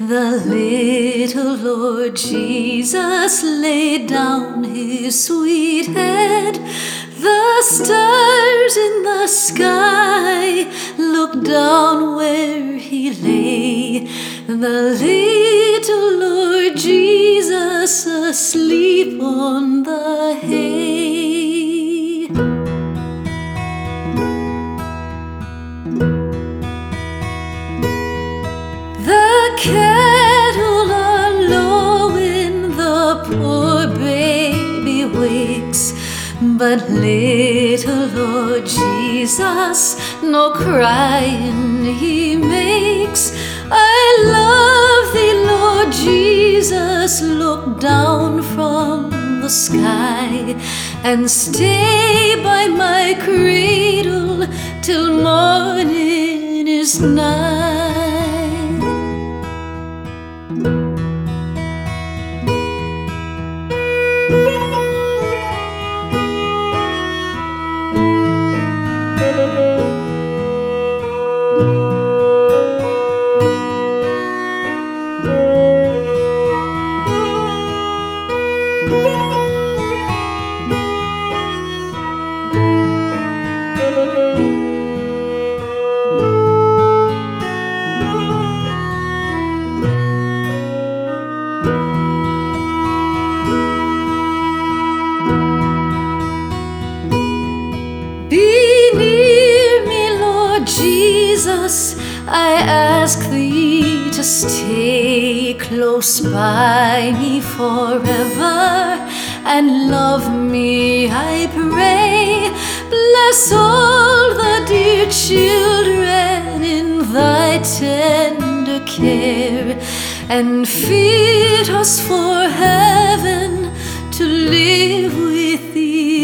The little Lord Jesus laid down his sweet head. The stars in the sky looked down where he lay. The little Lord Jesus asleep on the hay. The cattle are lowing, the poor baby wakes, but little Lord Jesus no crying he makes. I love thee, Lord Jesus, look down from the sky and stay by my cradle till morning is nigh. Be near me, Lord Jesus, I ask thee to stay close by me forever, and love me, I pray. Bless all the dear children in thy tender care, and fit us for heaven to live with thee